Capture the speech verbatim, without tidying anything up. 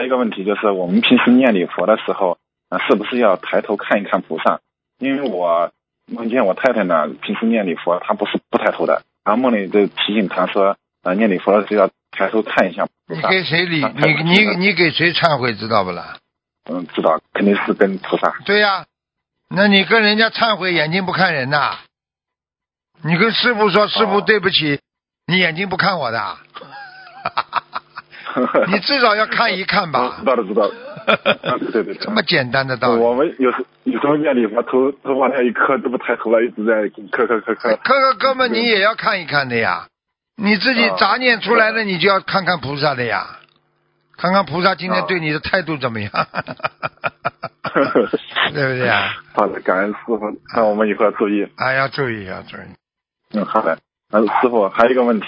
还有一个问题就是，我们平时念礼佛的时候，呃，是不是要抬头看一看菩萨？因为我梦见我太太呢，平时念礼佛，她不是不抬头的，然后梦里就提醒她说，呃，念礼佛的时候要抬头看一下菩萨。 你给谁礼？你你你给谁忏悔知道不啦？ 嗯，知道，肯定是跟菩萨。 对呀、啊，那你跟人家忏悔，眼睛不看人呐？你跟师傅说，师傅对不起，哦、你眼睛不看我的。你至少要看一看吧。 知道了，知道了。啊、对对对。 这么简单的道理。 我们有时有时候念礼佛，头头往下一磕，都不抬头了，一直在磕磕磕磕。 磕磕磕嘛，你也要看一看的呀。你自己杂念出来了，你就要看看菩萨的呀，看看菩萨今天对你的态度怎么样。对不对啊？ 好的，感恩师傅，那我们以后要注意。 啊，要注意，要注意。 嗯，好的。嗯，师傅还有一个问题。